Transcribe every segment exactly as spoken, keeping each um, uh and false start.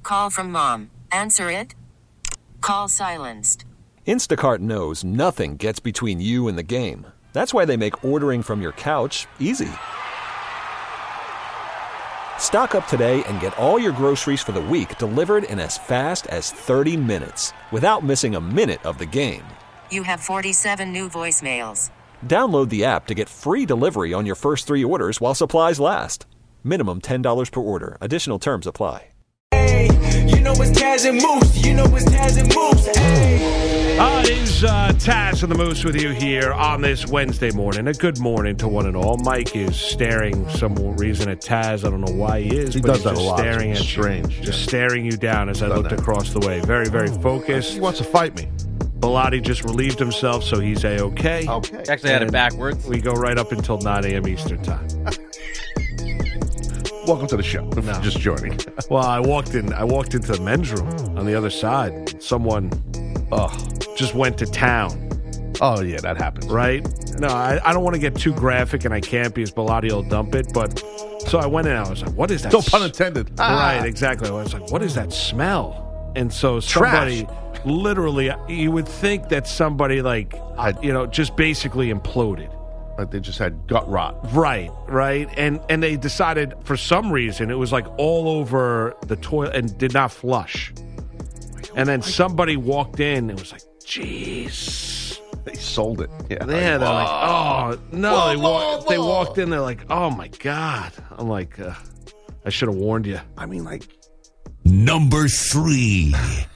call from mom. Answer it. Call silenced. Instacart knows nothing gets between you and the game. That's why they make ordering from your couch easy. Stock up today and get all your groceries for the week delivered in as fast as thirty minutes without missing a minute of the game. You have forty-seven new voicemails. Download the app to get free delivery on your first three orders while supplies last. Minimum ten dollars per order. Additional terms apply. Hey, you know it's Taz and Moose. You know it's Taz and Moose. Hey. Uh, it is uh, Taz and the Moose with you here on this Wednesday morning. A good morning to one and all. Mike is staring some reason at Taz. I don't know why he is, he but does he's that just a lot. staring It's at strange. you. Just staring you down as I looked that. across the way. Very, very focused. He wants to fight me. Bilotti just relieved himself, so he's A-okay. Okay. Actually, I had it backwards. We go right up until nine a.m. Eastern time. Welcome to the show. If No. you're just joining. Well, I walked in. I walked into the men's room on the other side. Someone, oh, just went to town. Oh, yeah, that happens. Right? No, I, I don't want to get too graphic, and I can't because Bilotti will dump it. But so I went in. And I was like, "What is that?" No pun intended. Right? Exactly. I was like, "What is that smell?" And so somebody, Trash. literally, you would think that somebody like, I- you know, just basically imploded. Like they just had gut rot. Right, right, and and they decided for some reason it was like all over the toilet and did not flush. And then somebody walked in and was like, "Jeez." They sold it. Yeah. Yeah, they're like, "Oh no!" Whoa, they walked. whoa, They whoa. walked in. They're like, "Oh my god!" I'm like, uh, "I should have warned you." I mean, like Number three.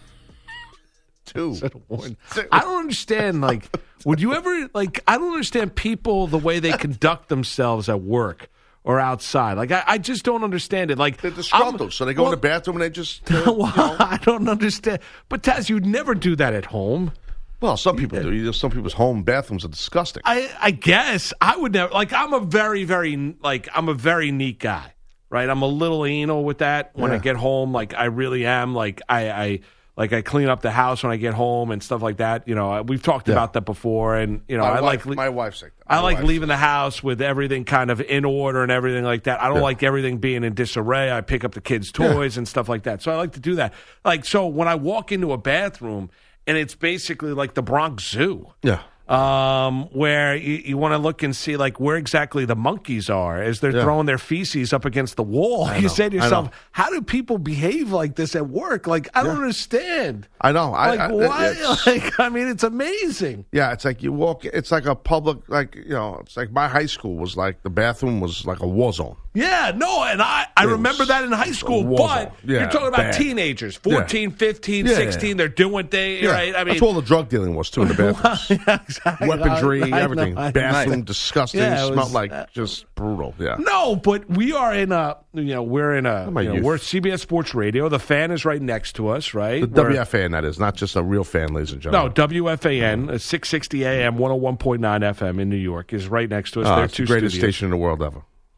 two. I don't understand. Like, would you ever like? I don't understand people the way they conduct themselves at work or outside. Like, I, I just don't understand it. Like, They're disgruntled, I'm- so they go well, in the bathroom and they just. Uh, well, you know. I don't understand. But Taz, you'd never do that at home. Well, some people do. You know, some people's home bathrooms are disgusting. I, I guess I would never. Like, I'm a very, very like I'm a very neat guy, right? I'm a little anal with that when I Yeah. get home. Like, I really am. Like, I, I like I clean up the house when I get home and stuff like that. You know, we've talked Yeah. about that before, and you know, my I wife, like le- my wife's like that. I My like wife's leaving the house with everything kind of in order and everything like that. I don't Yeah. like everything being in disarray. I pick up the kids' toys and stuff like that. So I like to do that. Like, so when I walk into a bathroom and it's basically like the Bronx Zoo. Yeah. Um, where you, you want to look and see like where exactly the monkeys are as they're Yeah. throwing their feces up against the wall. I You know, say to I yourself, know. how do people behave like this at work? Like, I don't Yeah. understand. I know. I, Like, I, why? it's- Like, I mean, it's amazing. Yeah, it's like you walk. It's like a public, like you know. It's like my high school was like the bathroom was like a war zone. Yeah, no, and I, I It remember was that in high school, a war but zone. Yeah, you're talking about bad. teenagers, fourteen, fifteen, Yeah, yeah, sixteen, yeah. they're doing things, Yeah, right? I mean, that's where all the drug dealing was too in the bathrooms. yeah, exactly. Weaponry, I- I know, everything. I know. Bathroom, disgusting. Yeah, it smelled was- like just brutal. Yeah. No, but we are in a, you know, we're in a, my you know, youth. we're C B S Sports Radio. The fan is right next to us, right? The We're- W F A N, that is, not just a real fan, ladies and No, gentlemen. W F A N, uh, six sixty A M, one oh one point nine F M in New York is right next to us. Oh, There are it's two the greatest studios. station in the world ever.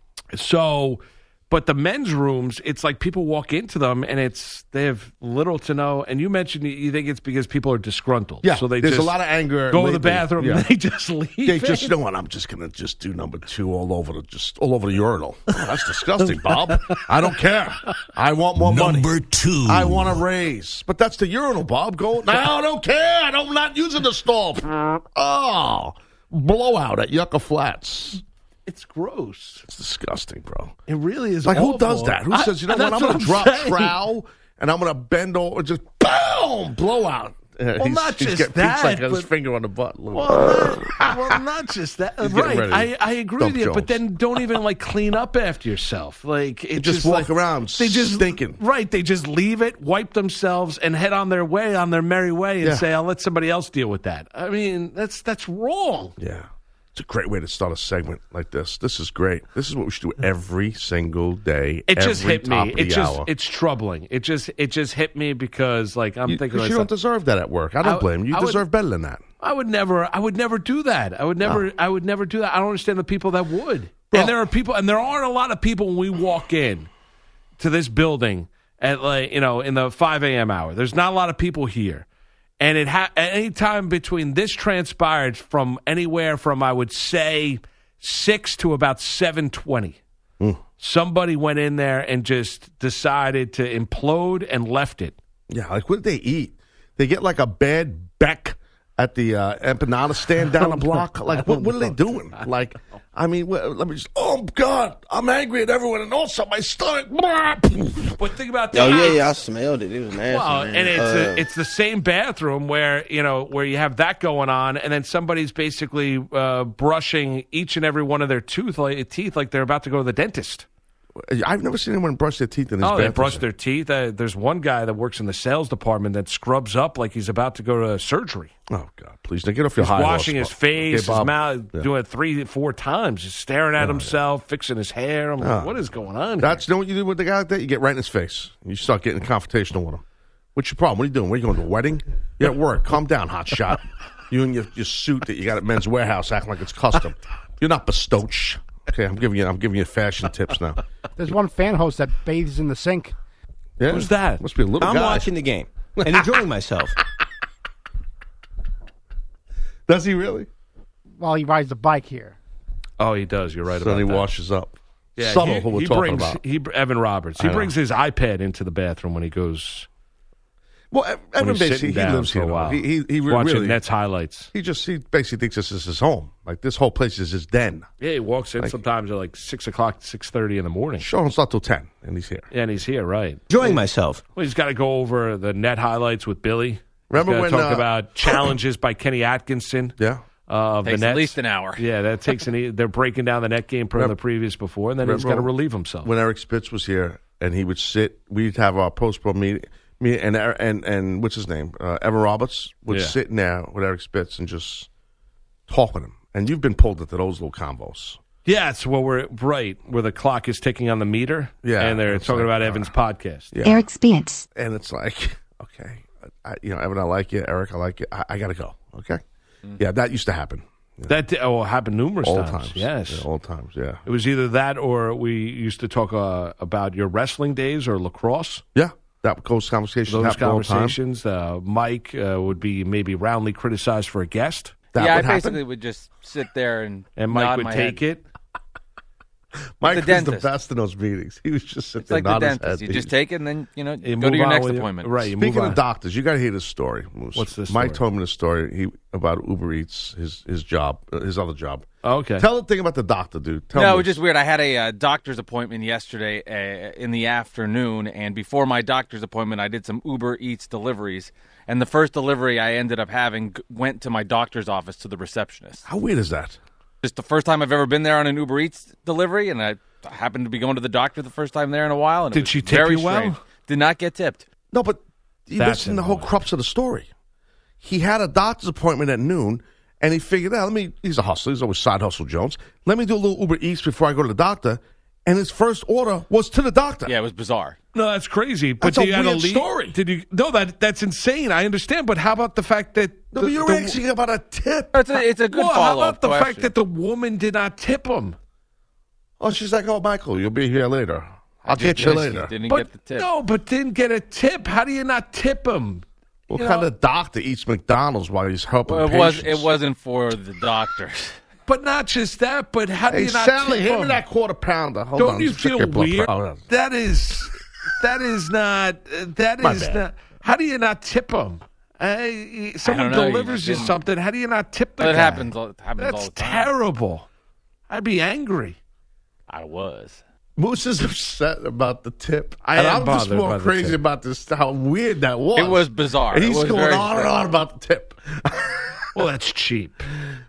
So, but the men's rooms, it's like people walk into them and it's they have little to no. And you mentioned you think it's because people are disgruntled. Yeah, so they there's just a lot of anger Go to the lately. bathroom Yeah. and they just leave. They it. just, you know what? I'm just gonna just do number two all over the just all over the urinal. Oh, that's disgusting, Bob. I don't care. I want more money. Number two. I want a raise. But that's the urinal, Bob. Go. No, I don't care. I don't, I'm not using the stall. Oh, blowout at Yucca Flats. It's gross. It's disgusting, bro. It really is. Like, awful. who does that? Who I- says, you know what? that's I'm going to drop saying. trowel and I'm going to bend over, just boom, blowout. Uh, Well, not just getting, that, He's like got his but- finger on the butt. Look. Well, not, well, not just that. He's getting Right. ready. I, I agree Dump with you, but Jones. then don't even like clean up after yourself. Like it just just walk like, around They just stinking. Right. They just leave it, wipe themselves, and head on their way, on their merry way, and Yeah. say, "I'll let somebody else deal with that." I mean, that's that's wrong. Yeah. It's a great way to start a segment like this. This is great. This is what we should do every single day. It just every hit top me. of It the just hour. it's troubling. It just it just hit me because like I'm you, thinking 'cause to you don't myself, deserve that at work. I don't I- blame you. You I would- deserve better than that. I would never I would never do that. I would never No. I would never do that. I don't understand the people that would. Bro. And there are people and there aren't a lot of people when we walk in to this building at like, you know, in the five a.m. hour. There's not a lot of people here. And it ha- at any time between this transpired from anywhere from I would say six to about seven twenty. Mm. Somebody went in there and just decided to implode and left it. Yeah, like what did they eat? They get like a bad Beck at the uh, empanada stand down the block. Like, what, what are they doing? Like, I mean, wh- let me just, oh, God, I'm angry at everyone, and also my stomach. But think about that. Oh, yeah, yeah, I smelled it. It was nasty, Well, man. and it's Uh, a, it's the same bathroom where you know where you have that going on, and then somebody's basically uh, brushing each and every one of their tooth like, teeth like they're about to go to the dentist. I've never seen anyone brush their teeth in his Oh, bathroom. they brush their teeth. Uh, there's one guy that works in the sales department that scrubs up like he's about to go to surgery. Oh, God, please. Now get off your He's high washing horse, his Bob. face, Okay, his Bob? mouth, Yeah. doing it three, four times, just staring at himself, fixing his hair. I'm like, Oh. what is going on That's here? you know what you do with the guy like that? You get right in his face. You start getting confrontational with him. What's your problem? What are you doing? Where are you going to a wedding? You're at work. Calm down, hot shot. You and your, your suit that you got at Men's Warehouse acting like it's custom. You're not Bestoach. Okay, I'm giving you I'm giving you fashion tips now. There's one fan host that bathes in the sink. Yeah? Who's that? Must be a little I'm guy. watching the game and enjoying myself. Does he really? While he rides the bike here. Oh, he does. You're right So about then he that. washes up. Yeah, Subtle, he, who we're he talking brings, about. He, Evan Roberts. He I know. brings his iPad into the bathroom when he goes. Well, Ev- When Evan he's basically sitting he down lives for here. a while. He he, he re- watching really Nets highlights. he just he basically thinks this is his home. Like this whole place is his den. Yeah, he walks in Like- sometimes at like six o'clock, six thirty in the morning, Show don't start till ten, and he's here. and he's here, right? Enjoying myself. Well, he's got to go over the net highlights with Billy. Remember he's when, gotta talk uh, about challenges by Kenny Atkinson? Yeah. Uh, of Takes the at Nets. least an hour. Yeah, that takes an. They're breaking down the net game from Remember- the previous before, and then he's got to remember relieve himself. When Eric Spitz was here, and he would sit, we'd have our post pro meeting. Me and and and what's his name? Uh, Evan Roberts would Yeah. sit in there with Eric Spitz and just talk with him. And you've been pulled into those little combos. Yeah, it's well, we're right where the clock is ticking on the meter. Yeah, and they're it's talking like, about uh, Evan's podcast. Yeah. Eric Spitz. And it's like, okay, I, you know, Evan, I like you. Eric, I like you. I, I got to go. Okay. Yeah, that used to happen. That di- oh, happened numerous All times. times. Yes, Yeah, all times, yeah. it was either that or we used to talk uh, about your wrestling days or lacrosse. Yeah. That those conversations Those happen all the time. conversations. Uh, Mike uh, would be maybe roundly criticized for a guest, That yeah, I would happen. basically would just sit there and and Mike nod would my take head. it. Mike the was the dentist. best in those meetings. He was just sitting It's there like the nodding his dentist. head. You just take it and then, you know, You go to move your on next with it. appointment. Right. You Speaking move of on. doctors, you got to hear this story. What's this Mike story? told me the story he, about Uber Eats, his his job, uh, his other job. Oh, okay. Tell the thing about the doctor, dude. Tell no, me. it was just weird. I had a uh, doctor's appointment yesterday uh, in the afternoon, and before my doctor's appointment, I did some Uber Eats deliveries. And the first delivery I ended up having g- went to my doctor's office to the receptionist. How weird is that? Just the first time I've ever been there on an Uber Eats delivery, and I happened to be going to the doctor the first time there in a while. And it Did was she tip very you well? strange. Did not get tipped. No, but you That's listen to the whole annoying. crux of the story. He had a doctor's appointment at noon, and he figured out, let me, he's a hustler. He's always side hustle Jones. Let me do a little Uber Eats before I go to the doctor. And his first order was to the doctor. Yeah, it was bizarre. No, that's crazy. But That's a you had weird leave- story. Did you? No, that that's insane. I understand. But how about the fact that No, the, but you're the- asking about a tip. It's a, it's a good well, how follow-up about the question. fact that the woman did not tip him? Oh, she's like, oh, Michael, you'll be here later. I'll Just- get you just later. Didn't But get the tip. no, but didn't get a tip. How do you not tip him? What You kind know- of doctor eats McDonald's while he's helping Well, it was patients? it wasn't for the doctors. But not just that. But how do Hey, you not Sally, tip hand me him? that quarter pounder. Hold Don't on, you let's check feel your blood weird? pressure. That is, that is not. That My is bad. not. How do you not tip him? Uh, someone know, you delivers just you didn't- something. How do you not tip the But it guy? happens. all- It happens all That's the time. terrible. I'd be angry. I was. Moose is upset about the tip. I and am I'm just bothered more by the crazy tip. about this, how weird that was. It was bizarre. And It he's was going very on and strange. on about the tip. Well, that's cheap.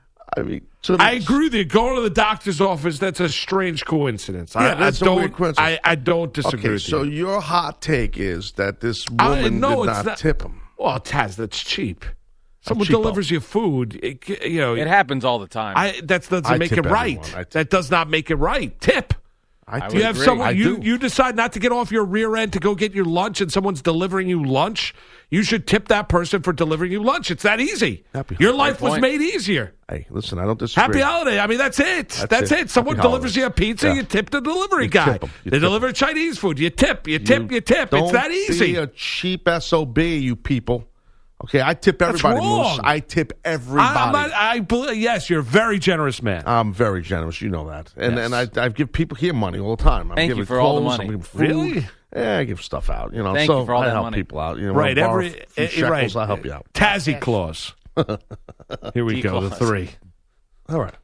I mean, so I agree with you. Going to the doctor's office, that's a strange coincidence. I, Yeah, that's I a don't, weird coincidence. I, I don't disagree Okay, with so you. your hot take is that this I- woman no, did it's not, not- tip him. Well, Taz, that's cheap. Someone cheapo. delivers you food. It, you know, It happens all the time. I that doesn't I make tip it right. everyone. I tip. That does not make it right. Tip. I, I tip. You have agree. someone I you do. you decide not to get off your rear end to go get your lunch, and someone's delivering you lunch. You should tip that person for delivering you lunch. It's that easy. Happy Your holiday. life was point. made easier. Hey, listen, I don't disagree. Happy holiday. I mean, that's it. That's, That's it. it. Someone Happy delivers holidays. you a pizza, Yeah. you tip the delivery You guy. tip 'em. You They tip deliver Chinese food. You tip. You tip. You, tip. It's Don't that easy. be a cheap S O B, you people. Okay, I tip That's everybody, wrong. Moose. I tip everybody. I, I'm not, I believe, yes, you're a very generous man. I'm very generous. You know that. And Yes. and I, I give people here money all the time. I'm Thank giving you for all the clothes, money. I'm giving food. Really? Yeah, I give stuff out. You know, Thank so you for all I that help money. people out. You know, Right, I'll borrow every- a few eh, shekels, right. I'll help you out. Tazzy clause. Here we go, the T-clause. three. All right.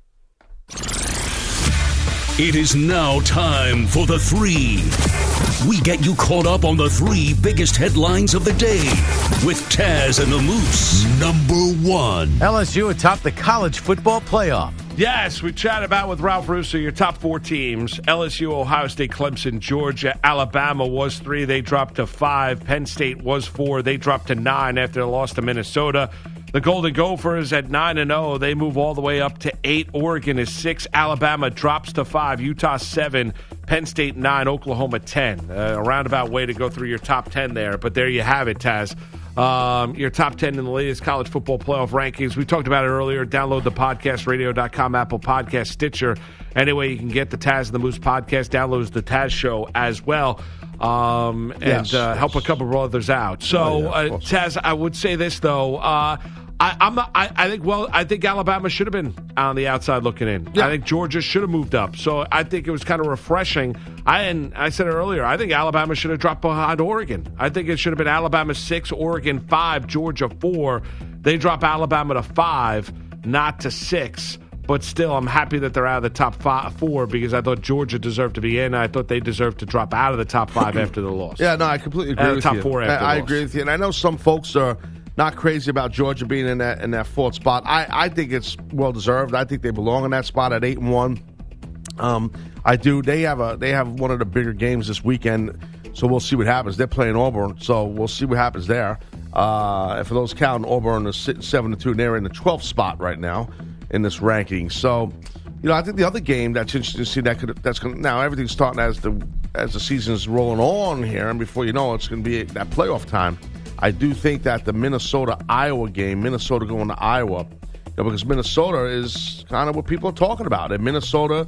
It is now time for the three. We get you caught up on the three biggest headlines of the day with Taz and the Moose. Number one. L S U atop the college football playoff. Yes, we chat about with Ralph Russo your top four teams. L S U, Ohio State, Clemson, Georgia. Alabama was three. They dropped to five. Penn State was four. They dropped to nine after they lost to Minnesota. The Golden Gophers at nine and oh. They move all the way up to eight. Oregon is six. Alabama drops to five. Utah seven. Penn State nine. Oklahoma ten. Uh, a roundabout way to go through your top ten there. But there you have it, Taz. Um, your top ten in the latest college football playoff rankings. We talked about it earlier. Download the podcast, radio dot com, Apple Podcast, Stitcher. Anyway, you can get the Taz and the Moose podcast. Download the Taz Show as well. Um, and Yes, uh, yes. help a couple of others out. So, Oh, yeah, of uh, course. Taz, I would say this though. Uh, I, I'm, I, I think. Well, I think Alabama should have been on the outside looking in. Yeah. I think Georgia should have moved up. So I think it was kind of refreshing. I and I said it earlier. I think Alabama should have dropped behind Oregon. I think it should have been Alabama six, Oregon five, Georgia four. They drop Alabama to five, not to six. But still, I'm happy that they're out of the top five, four because I thought Georgia deserved to be in. I thought they deserved to drop out of the top five after the loss. Yeah, no, I completely agree Uh, with top you. four after I, I loss. agree with you, and I know some folks are not crazy about Georgia being in that in that fourth spot. I, I think it's well deserved. I think they belong in that spot at eight and one. Um, I do. They have a they have one of the bigger games this weekend, so we'll see what happens. They're playing Auburn, so we'll see what happens there. Uh, and for those counting, Auburn is sitting seven to two, and they're in the twelfth spot right now in this ranking. So, you know, I think the other game that's interesting to see that could that's going now everything's starting as the as the season's rolling on here, and before you know it, it's going to be that playoff time. I do think that the Minnesota-Iowa game, Minnesota going to Iowa, you know, because Minnesota is kind of what people are talking about. And Minnesota,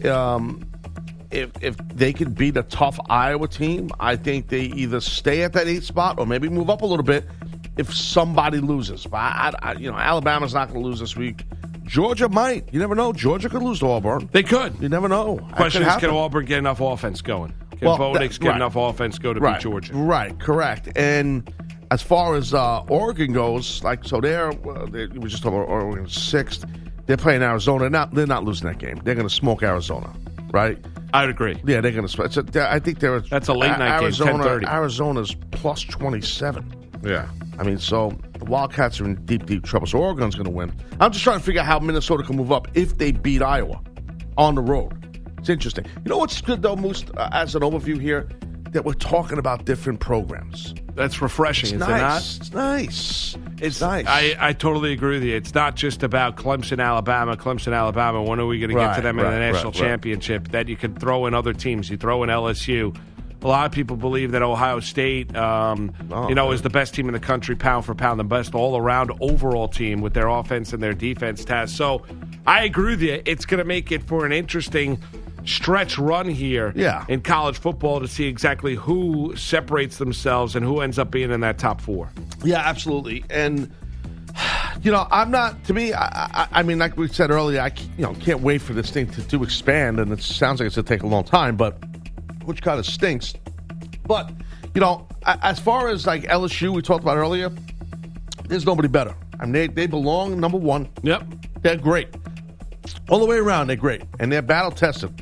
um, if if they could beat a tough Iowa team, I think they either stay at that eighth spot or maybe move up a little bit if somebody loses. But I, I, you know, Alabama's not going to lose this week. Georgia might. You never know. Georgia could lose to Auburn. They could. You never know. Question That is, could can happen. Auburn get enough offense going? Can Well, Bo that- Nix get right. enough offense go to right, beat Georgia? Right, correct. And as far as uh, Oregon goes, like so, they're well, they, we were just talking about Oregon sixth. They're playing Arizona. They're not they're not losing that game. They're going to smoke Arizona, right? I'd agree. Yeah, they're going to. It's a, I think they're. That's a late night game, Arizona, ten thirty. Arizona's plus twenty-seven. Yeah. I mean, so the Wildcats are in deep, deep trouble. So Oregon's going to win. I'm just trying to figure out how Minnesota can move up if they beat Iowa on the road. It's interesting. You know what's good, though, Moose, uh, as an overview here? That we're talking about different programs. That's refreshing, It's is nice. it It's nice. not? It's nice. I, I totally agree with you. It's not just about Clemson, Alabama, Clemson, Alabama. When are we going to get Right, to them in right, the right, national right. championship? That you can throw in other teams. You throw in L S U. A lot of people believe that Ohio State, um, Oh, you know, man. is the best team in the country, pound for pound, the best all-around overall team with their offense and their defense test. So I agree with you. It's going to make it for an interesting stretch run here Yeah. in college football to see exactly who separates themselves and who ends up being in that top four. Yeah, absolutely. And you know, I'm not. To me, I, I, I mean, like we said earlier, I c- you know can't wait for this thing to, to expand, and it sounds like it's going to take a long time, but which kind of stinks. But you know, a- as far as like L S U, we talked about earlier, there's nobody better. I mean, they they belong number one. Yep. They're great. All the way around, they're great. And they're battle tested.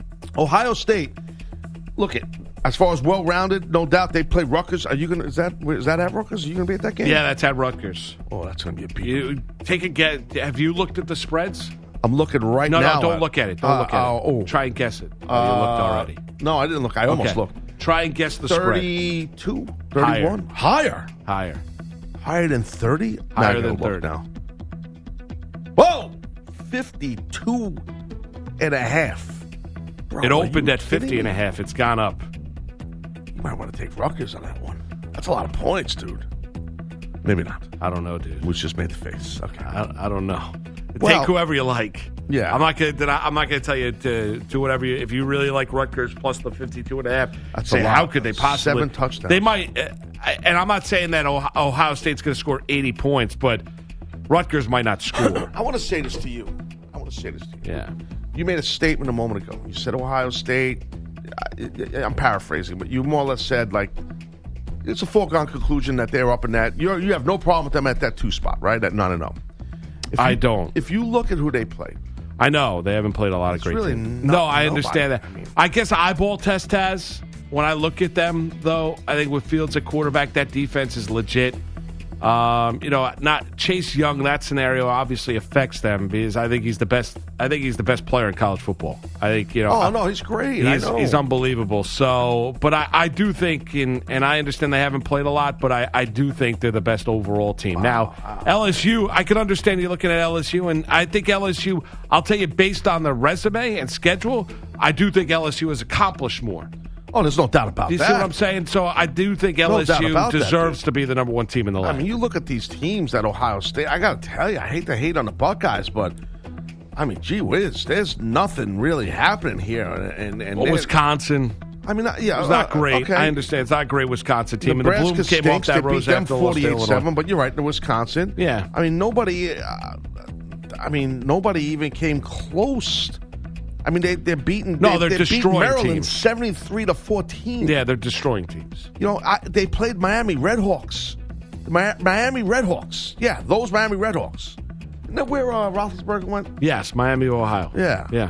Ohio State, look at as far as well rounded, no doubt they play Rutgers. Are you gonna is that is that at Rutgers? Are you gonna be at that game? Yeah, that's at Rutgers. Oh, that's gonna be a beat. You take a guess. Have you looked at the spreads? I'm looking right No, now. no, don't look at it. Don't Uh, look at uh, it. oh. Try and guess it. Oh, Uh, you looked already. No, I didn't look. I almost Okay. looked. Try and guess the spread. thirty-two, thirty-one? Higher. Higher. Higher than thirty? Higher Now I than gotta look thirty. now. Whoa! fifty-two and a half. Bro, It are opened you at fifty kidding and a me? half. It's gone up. You might want to take Rutgers on that one. That's a lot of points, dude. Maybe not. I don't know, dude. We just made the face. Okay. I, I don't know. Well, Take whoever you like. Yeah. I'm not gonna. did I- I'm not gonna tell you to do whatever you. If you really like Rutgers plus the fifty-two and a half, That's say a lot. how could they possibly Seven touchdowns. They might. Uh, I- and I'm not saying that Ohio, Ohio State's going to score eighty points, but Rutgers might not score. I want to say this to you. I want to say this to you. Yeah. You made a statement a moment ago. You said Ohio State. I, I'm paraphrasing, but you more or less said like it's a foregone conclusion that they're up in that. You you have no problem with them at that two spot, right? At nine and zero. I don't. If you look at who they played, I know they haven't played a lot It's of great really teams. not No, I nobody. understand that. I mean- I guess eyeball test has. When I look at them, though, I think with Fields at quarterback, that defense is legit. Um, you know, not Chase Young. That scenario obviously affects them because I think he's the best. I think he's the best player in college football. I think you know. oh no, he's great. He's, I know. he's unbelievable. So, but I, I do think, in, and I understand they haven't played a lot, but I, I do think they're the best overall team. Now, L S U, I can understand you looking at L S U, and I think L S U, I'll tell you, based on the resume and schedule, I do think L S U has accomplished more. Oh, there's no doubt about You that. see what I'm saying? So I do think No L S U doubt about that, deserves dude. to be the number one team in the I league. mean, you look at these teams at Ohio State. I got to tell you, I hate to hate on the Buckeyes, but I mean, gee whiz, there's nothing really happening here. And, and Well, they're- Wisconsin. I mean, uh, yeah, It's not uh, great. okay. I understand. It's not a great Wisconsin team. and the Nebraska Blooms came stinks. off that They beat Rose them after lost to forty-eight seven, Illinois. but you're right, the Wisconsin. Yeah. I mean, nobody. Uh, I mean, nobody even came close. I mean, they they're beating. No, they, they're they beat destroying Maryland teams. seventy-three to fourteen. Yeah, they're destroying teams. You know, I, they played Miami Redhawks. The Mi- Miami Redhawks. Yeah, those Miami Redhawks. Isn't that where uh, Roethlisberger went? Yes, Miami, Ohio. Yeah. Yeah.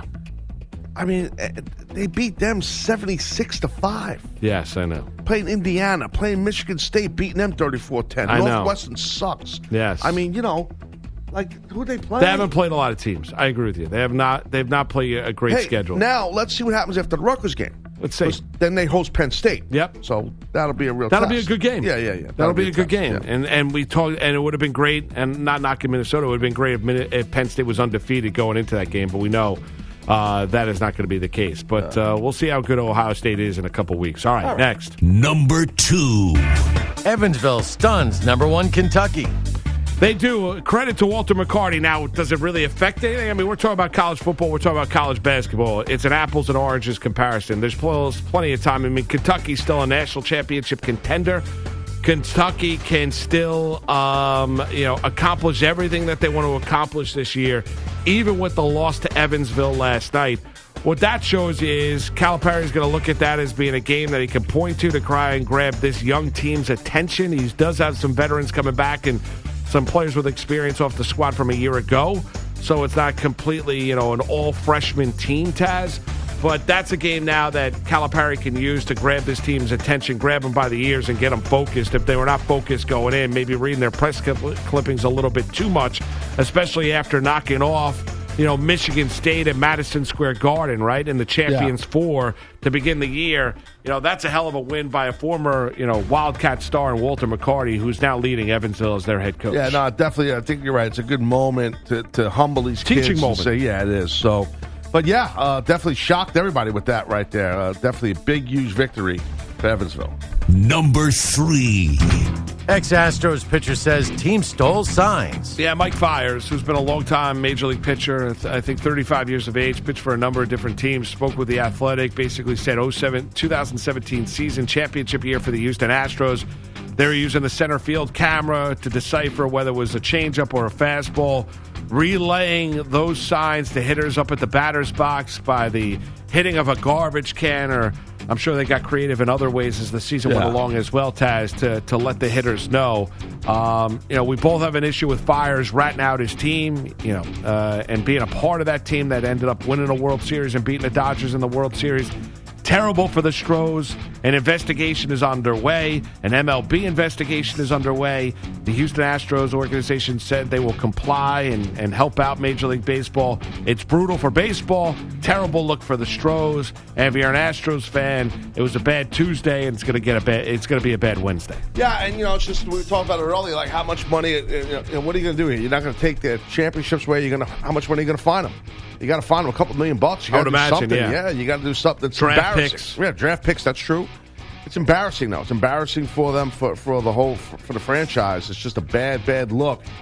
I mean, eh, they beat them seventy-six to five. Yes, I know. Playing Indiana, playing Michigan State, beating them thirty-four ten. I know. Northwestern sucks. Yes. I mean, you know, like, who they play? They haven't played a lot of teams. I agree with you. They have not. They've not played a great Hey, schedule. now, let's see what happens after the Rutgers game. Let's see. 'Cause then they host Penn State. Yep. So that'll be a real That'll test. be a good game. Yeah, yeah, yeah. That'll, be, a good test, game. yeah. And and we talked, and it would have been great. And not knocking Minnesota, it would have been great if, Min- if Penn State was undefeated going into that game. But we know uh, that is not going to be the case. But uh, we'll see how good Ohio State is in a couple weeks. All right, All right. next. Number two. Evansville stuns number one Kentucky. They do. Credit to Walter McCarty. Now, does it really affect anything? I mean, we're talking about college football. We're talking about college basketball. It's an apples and oranges comparison. There's pl- plenty of time. I mean, Kentucky's still a national championship contender. Kentucky can still, um, you know, accomplish everything that they want to accomplish this year, even with the loss to Evansville last night. What that shows you is Calipari is going to look at that as being a game that he can point to to try and grab this young team's attention. He does have some veterans coming back and some players with experience off the squad from a year ago. So it's not completely, you know, an all-freshman team, Taz. But that's a game now that Calipari can use to grab this team's attention, grab them by the ears, and get them focused. If they were not focused going in, maybe reading their press clip- clippings a little bit too much, especially after knocking off, you know, Michigan State at Madison Square Garden, right, in the Champions Yeah. Four to begin the year. You know, that's a hell of a win by a former, you know, Wildcat star in Walter McCarty, who's now leading Evansville as their head coach. Yeah, no, definitely. I think you're right. It's a good moment to, to humble these Teaching kids moment. and say, yeah, it is. So, but yeah, uh, definitely shocked everybody with that right there. Uh, definitely a big, huge victory for Evansville. Number three. Ex-Astros pitcher says team stole signs. Yeah, Mike Fiers, who's been a long-time Major League pitcher, I think thirty-five years of age, pitched for a number of different teams, spoke with The Athletic, basically said oh seven, twenty seventeen season championship year for the Houston Astros. They were using the center field camera to decipher whether it was a changeup or a fastball, relaying those signs to hitters up at the batter's box by the hitting of a garbage can, or I'm sure they got creative in other ways as the season went Yeah. along as well, Taz, to, to let the hitters know. Um, you know, we both have an issue with Fiers ratting out his team, you know, uh, and being a part of that team that ended up winning a World Series and beating the Dodgers in the World Series. Terrible for the Stros. An investigation is underway. An M L B investigation is underway. The Houston Astros organization said they will comply and, and help out Major League Baseball. It's brutal for baseball. Terrible look for the Stros. And if you're an Astros fan, it was a bad Tuesday, and it's going to get a bad. It's going to be a bad Wednesday. Yeah, and you know, it's just we were talking about it earlier. Like, how much money? uh, You know, what are you going to do here? You're not going to take the championships away. You're going to how much money are you going to fine them? You got to fine them a couple million bucks. You I got to would do imagine, something. yeah. you got to do something that's Draft embarrassing. picks. Yeah, draft picks. That's true. It's embarrassing, though. It's embarrassing for them for for the whole for, for the franchise. It's just a bad, bad look.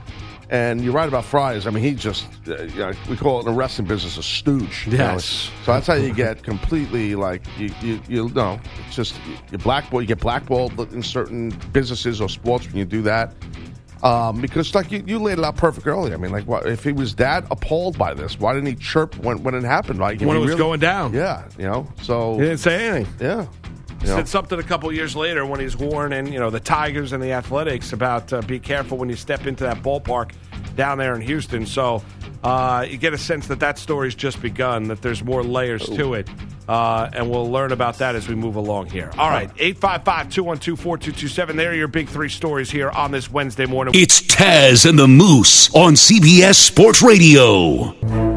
And you're right about Fries. I mean, he just, uh, you know, we call it in the wrestling business a stooge. you Yes. know? So that's how you get completely, like, you, you, you know, it's just, you blackball, you get blackballed in certain businesses or sports when you do that. Um, because, like, you, you laid it out perfect earlier. I mean, like, what, if he was that appalled by this, why didn't he chirp when, when it happened? Like, When he it was really- going down. Yeah, you know, so. He didn't say anything. Yeah. He said something a couple years later when he's warning, you know, the Tigers and the Athletics about uh, be careful when you step into that ballpark down there in Houston. So uh, you get a sense that that story's just begun, that there's more layers to it. Uh, and we'll learn about that as we move along here. All right, eight five five, two one two, four two two seven. There are your big three stories here on this Wednesday morning. It's Taz and the Moose on C B S Sports Radio.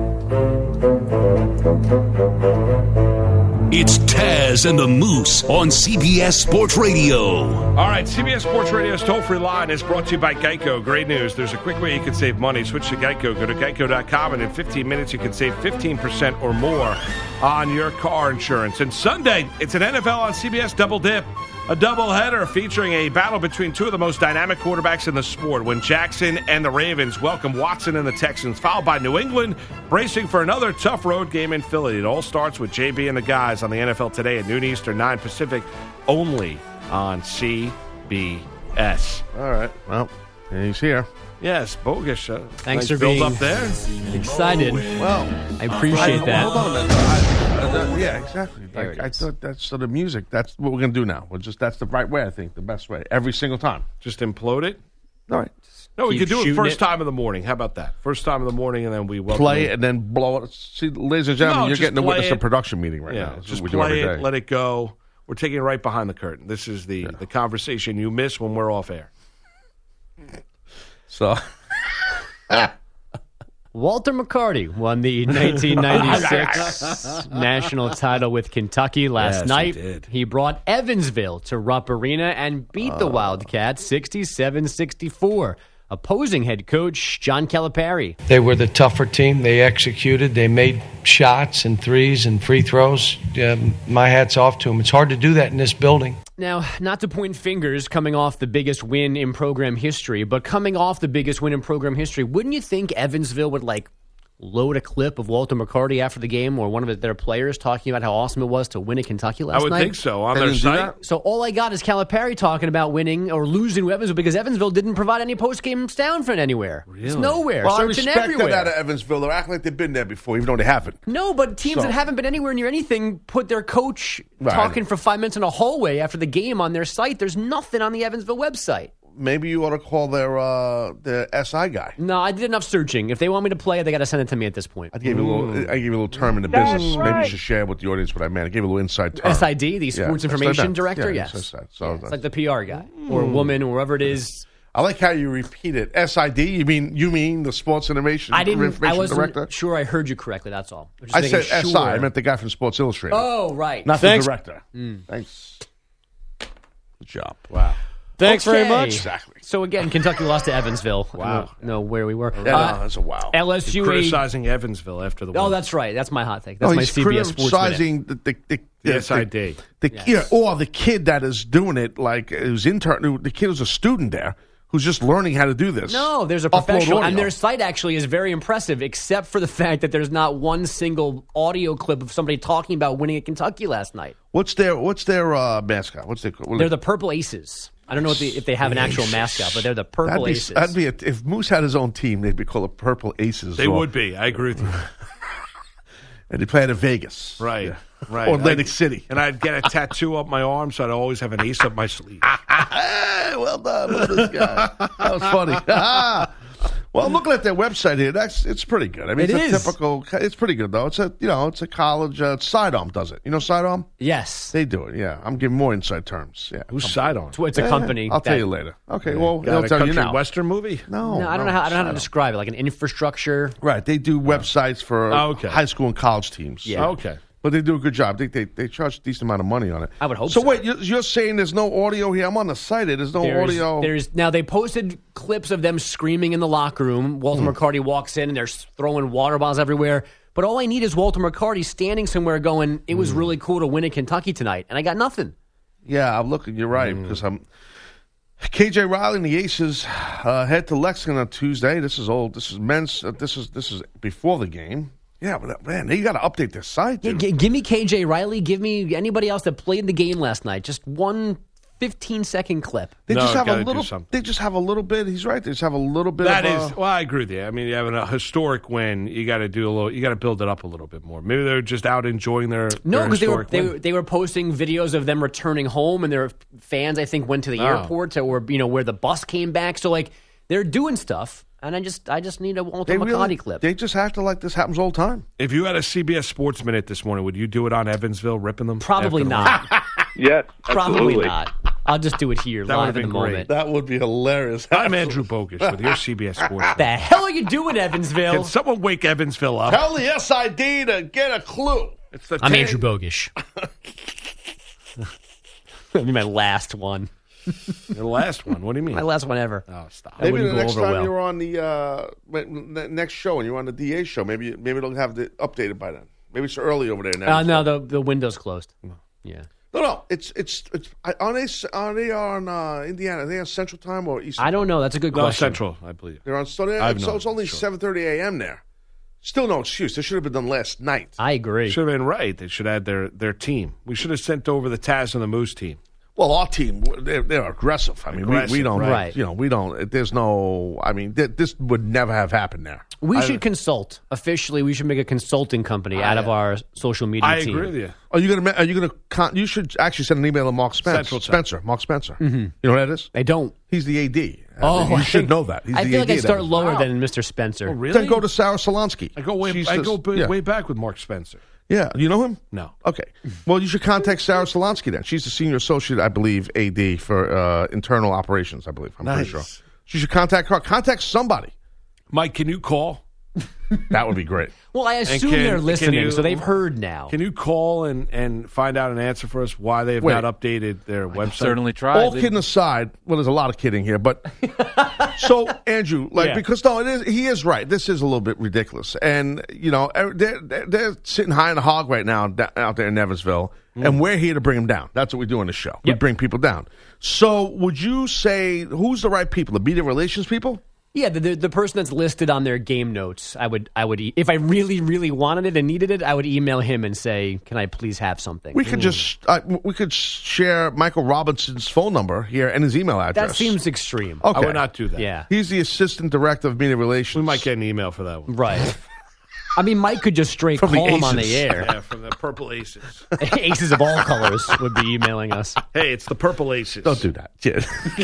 It's Taz and the Moose on C B S Sports Radio. All right, C B S Sports Radio's toll-free line is brought to you by Geico. Great news. There's a quick way you can save money. Switch to Geico. Go to geico dot com, and in fifteen minutes, you can save fifteen percent or more on your car insurance. And Sunday, it's an N F L on C B S Double Dip. A doubleheader featuring a battle between two of the most dynamic quarterbacks in the sport when Jackson and the Ravens welcome Watson and the Texans, followed by New England bracing for another tough road game in Philly. It all starts with J B and the guys on the N F L Today at noon Eastern, nine Pacific, only on C B S. All right. Well, he's here. Yes, bogus. Uh, Thanks nice for build being up there. excited. Well, I appreciate I- that. Hold on. I- I- yeah, exactly. There Like, it I is. thought that's so the music. That's what we're gonna do now. We're just that's the right way. I think the best way every single time. Just implode it. All right. No, we Keep could do it shooting first it. time of the morning. How about that? First time of the morning, and then we welcome Play them. it and then blow it. See, ladies and gentlemen, No, you're just getting to play witness a it. production meeting right Yeah, now. This is just what we do play every it, day. let it go. We're taking it right behind the curtain. This is the, the conversation you miss when we're off air. So, Walter McCarty won the nineteen ninety-six national title with Kentucky last Yes, he night. did. He brought Evansville to Rupp Arena and beat the Wildcats sixty-seven sixty-four. Opposing head coach John Calipari. They were the tougher team. They executed. They made shots and threes and free throws. Um, my hat's off to them. It's hard to do that in this building. Now, not to point fingers coming off the biggest win in program history, but coming off the biggest win in program history, wouldn't you think Evansville would, like, load a clip of Walter McCarty after the game or one of their players talking about how awesome it was to win at Kentucky last I would night? think so. On They their didn't do site. that? So all I got is Calipari talking about winning or losing to Evansville because Evansville didn't provide any post-game sound from anywhere. It's nowhere. well, I Searching respect everywhere. that out of Evansville. They're acting like they've been there before, even though they haven't. No, but teams So- that haven't been anywhere near anything put their coach Right. talking for five minutes in a hallway after the game on their site. There's nothing on the Evansville website. Maybe you ought to call their uh, their S I guy. No, I did enough searching. If they want me to play it, they got to send it to me at this point. I gave you a little. I gave you a little term in the business. Maybe you should share with the audience what I meant. I gave you a little inside term. S I D, the Yeah, Sports that's what I Information meant. Director, Yeah, yes. that's what I said. So It's like the P R guy or Mm. woman or whoever it is. I like how you repeat it. S I D. You mean you mean the Sports Information? I didn't. Information I wasn't Director? sure I heard you correctly. That's all. I'm just I making said S I. sure. I meant the guy from Sports Illustrated. Oh, right. Not Thanks. the director. Mm. Thanks. Good job. Wow. Thanks very Okay. much. Exactly. So again, Kentucky lost to Evansville. Wow. I don't know where we were. Yeah, Uh, no, that's a wow. L S U You're a- criticizing Evansville after the win. Oh, that's right. That's my hot take. That's No, my he's C B S Sports minute. criticizing the the, the, The S I D. The, Yes. yeah, or the kid that is doing it, like who's intern. The kid who's a student there who's just learning how to do this. No, there's a Upload professional, audio. and their site actually is very impressive, except for the fact that there's not one single audio clip of somebody talking about winning at Kentucky last night. What's their What's their uh, mascot? What's their? What They're the Purple Aces. I don't know if they, if they have an actual mascot, but they're the Purple that'd be, Aces. That'd be a, if Moose had his own team, they'd be called the Purple Aces. They or- would be. I agree with you. and they play out of Vegas, Right. Yeah. Right. or Atlantic I'd- City. And I'd get a tattoo up my arm, so I'd always have an ace up my sleeve. Hey, well done, well, this guy. That was funny. Well, looking at their website here, that's it's pretty good. I mean, It it's is. a typical. It's pretty good though. It's a you know, it's a college. Uh, Sidearm does it. You know, Sidearm. Yes. They do it. Yeah, I'm giving more inside terms. Yeah, Who's Sidearm? It's, it's a Yeah, company. I'll tell that- you later. Okay, well, Got I'll a tell you country now. western movie? No, No, I don't know how I don't know how to describe it. Like an infrastructure. Right, they do websites for Oh, okay. high school and college teams. Yeah. Okay. But they do a good job. They, they they charge a decent amount of money on it. I would hope so. so. wait, you're, you're saying there's no audio here? I'm on the site. There's no There's, audio. there's now they posted clips of them screaming in the locker room. Walter Hmm. McCarty walks in and they're throwing water bottles everywhere. But all I need is Walter McCarty standing somewhere going, "It was Hmm. really cool to win at Kentucky tonight," and I got nothing. Yeah, I'm looking. You're right because I'm. K J Riley and the Aces uh, head to Lexington on Tuesday. This is old. This is men's. Uh, this is this is before the game. Yeah, but uh, man, they got to update their site. Yeah, g- give me K J Riley. Give me anybody else that played the game last night. Just one fifteen-second clip. They No, just have a gotta do little. something. They just have a little bit. He's right. They just have a little bit. That of, is, uh, well, I agree with you. I mean, you have a historic win. You got to do a little. You got to build it up a little bit more. Maybe they're just out enjoying their No, their because they were historic they, win. were- they were posting videos of them returning home, and their fans, I think, went to the Oh. airport to, or you know where the bus came back. So like they're doing stuff, and I just I just need a Walter they McCarty really, clip. They just act like this happens all the time. If you had a C B S Sports Minute this morning, would you do it on Evansville, ripping them? Probably after the not. win? Yes, Probably absolutely. not. I'll just do it here That live would've in the been great. moment. That would be hilarious. I'm Andrew Bogish with your C B S Sports Minute. The hell are you doing, Evansville? Can someone wake Evansville up? Tell the S I D to get a clue. It's the I'm ten- Andrew Bogish. That'll be my last one. The last one. What do you mean? My last one ever. Oh, stop. That Maybe wouldn't the go next over time well. you're on the uh, when- ne- next show and you're on the D A show, maybe maybe it'll have the updated by then. Maybe it's early over there now. Uh, no, the the window's closed. Yeah. no, no. It's it's it's. Are they are they on uh, Indiana? Are they on Central Time or Eastern? I don't know. That's a good No, question. Central, I believe. They're on so, they, I've so known, it's only sure. seven thirty a.m. there. Still no excuse. This should have been done last night. I agree. Should have been right. They should add their, their team. We should have sent over the Taz and the Moose team. Well, our team, they're, they're aggressive. I mean, Aggressive, we, we don't, right. you know, we don't, there's no, I mean, th- this would never have happened there. We I- should consult. Officially, we should make a consulting company out of our social media I team. agree with you. Are you going to, are you going to, con- you should actually send an email to Mark Spence, Central Time. Spencer, Mark Spencer. You know who that is? I don't. He's the A D. Oh, you I should think- know that. He's I the feel A like D I of start that. lower Wow. than Mister Spencer. Oh, really? Then go to Sarah Solansky. I go way, She's I the- go b- yeah. way back with Mark Spencer. Yeah, you know him? No. Okay. Well, you should contact Sarah Solansky then. She's the senior associate, I believe, A D for uh, internal operations, I believe. I'm Nice. pretty sure. She should contact her. Contact somebody. Mike, can you call? That would be great. Well, I assume can- they're can listening, you- so they've heard now. Can you call and, and find out an answer for us why they have Wait. not updated their website? Certainly tried. All kidding aside, well, there's a lot of kidding here, but so Andrew, like, Yeah. because no, it is. He is right. This is a little bit ridiculous, and you know, they're they're, they're sitting high in the hog right now da- out there in Evansville, and we're here to bring them down. That's what we do on the show. We Yep. bring people down. So, would you say who's the right people? The media relations people? Yeah, the, the the person that's listed on their game notes, I would I would e- if I really really wanted it and needed it, I would email him and say, "Can I please have something?" We could just uh, we could share Michael Robinson's phone number here and his email address. That seems extreme. okay. I would not do that. Yeah, He's the assistant director of media relations. We might get an email for that one. right. I mean, Mike could just straight From the call him on the Aces. air. Yeah, from the Purple Aces. Aces of all colors would be emailing us. Hey, it's the Purple Aces. Don't do that. Yeah.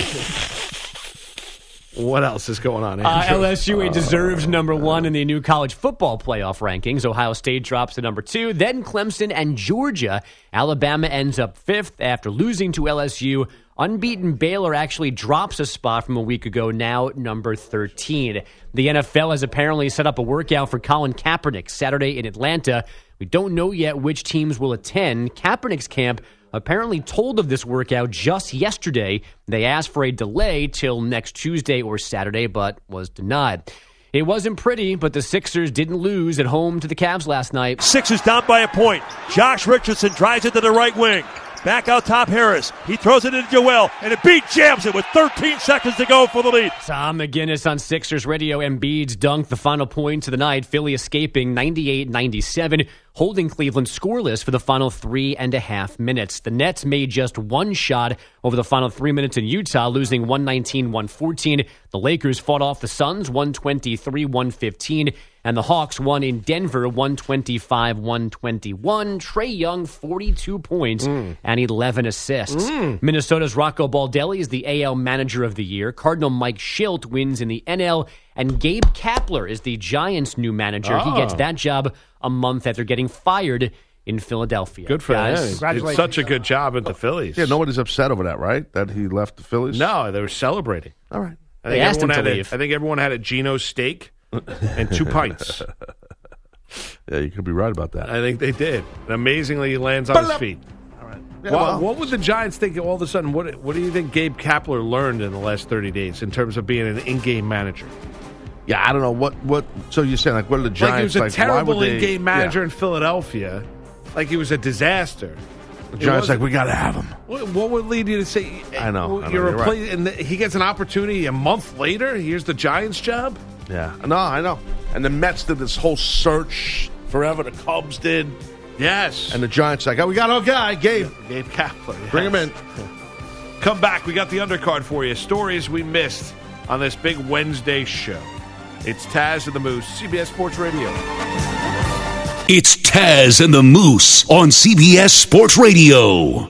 What else is going on, Uh, Andrew? L S U a deserved number one in the new college football playoff rankings. Ohio State drops to number two, then Clemson and Georgia. Alabama ends up fifth after losing to L S U. Unbeaten Baylor actually drops a spot from a week ago, now number thirteen. The N F L has apparently set up a workout for Colin Kaepernick Saturday in Atlanta. We don't know yet which teams will attend. Kaepernick's camp apparently told of this workout just yesterday. They asked for a delay till next Tuesday or Saturday, but was denied. It wasn't pretty, but the Sixers didn't lose at home to the Cavs last night. Sixers down by a point. Josh Richardson drives it to the right wing. Back out top Harris. He throws it into Joel, and Embiid jams it with thirteen seconds to go for the lead. Tom McGinnis on Sixers Radio. Embiid's dunked the final points of the night. Philly escaping ninety-eight ninety-seven, holding Cleveland scoreless for the final three and a half minutes. The Nets made just one shot over the final three minutes in Utah, losing one nineteen one fourteen. The Lakers fought off the Suns one twenty-three one fifteen. And the Hawks won in Denver one twenty-five one twenty-one. Trae Young, forty-two points Mm. and eleven assists. Mm. Minnesota's Rocco Baldelli is the A L Manager of the Year. Cardinal Mike Schilt wins in the N L. And Gabe Kapler is the Giants' new manager. He gets Oh. that job a month after getting fired in Philadelphia. Good for Guys, him. Congratulations. It's such a good job at the Phillies. Yeah, nobody's upset over that, right? That he left the Phillies? No, they were celebrating. All right. I They think asked him everyone to had leave. A, I think everyone had a Geno steak and two pints. Yeah, you could be right about that. I think they did. And amazingly, he lands on his feet. All right. Yeah, Well, well, what would the Giants think all of a sudden? What What do you think Gabe Kapler learned in the last thirty days in terms of being an in-game manager? yeah, I don't know. What, what, so you're saying, like, what are the Like he Giants was a like? why terrible would they- in-game manager Yeah. in Philadelphia. Like he was a disaster. The Giants like, we got to have him. What, what would lead you to say? I know. I know, You're you're repla- and the, he gets an opportunity a month later. Here's the Giants' job. Yeah. No, I know. And the Mets did this whole search forever. The Cubs did. Yes. And the Giants like, oh, we got our guy, Gabe. Gabe Kapler. Yes. Bring him in. Come back. We got the undercard for you. Stories we missed on this big Wednesday show. It's Taz and the Moose, C B S Sports Radio. It's Taz and the Moose on C B S Sports Radio.